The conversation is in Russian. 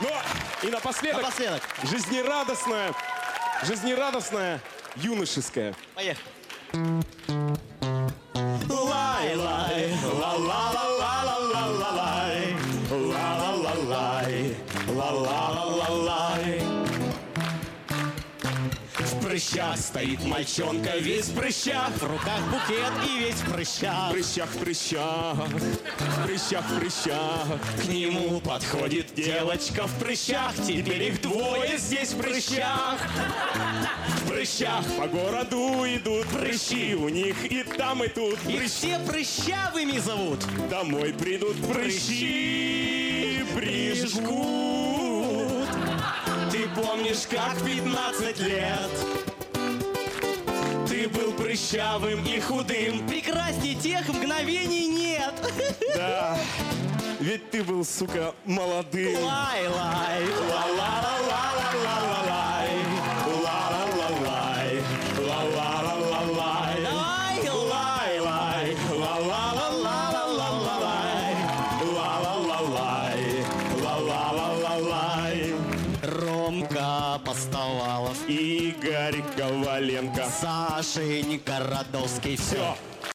Ну, и напоследок, жизнерадостная, юношеская. Поехали. Лай-лай, ла-ла-ла-ла-ла-ла-лай, ла-ла-ла-лай, ла-ла-ла-ла-лай. В прыщах стоит мальчонка, весь в прыщах, В руках букет и весь в прыщах. в прыщах, в прыщах, в прыщах, в прыщах. К нему подходит девочка в прыщах, теперь их двое здесь в прыщах. В прыщах по городу идут прыщи, у них и там, и тут Их прыщи. все прыщавыми зовут. Домой придут прыщи, прижгут. Ты помнишь, как в 15 лет ты был прыщавым и худым? Прекрасней тех мгновений нет. Да, ведь ты был, сука, молодым. Лай-лай. Ла-ла-ла-ла-ла-ла-лай, ла-ла-ла-лай, ла-ла-ла-ла-лай. Давай. Лай-лай, ла-ла-ла-ла-ла-ла-лай, ла-ла-ла-лай, ла-ла-ла-ла-лай. Ромка Постовалов, Игорь Коваленко. Сашенька Радовский. Все,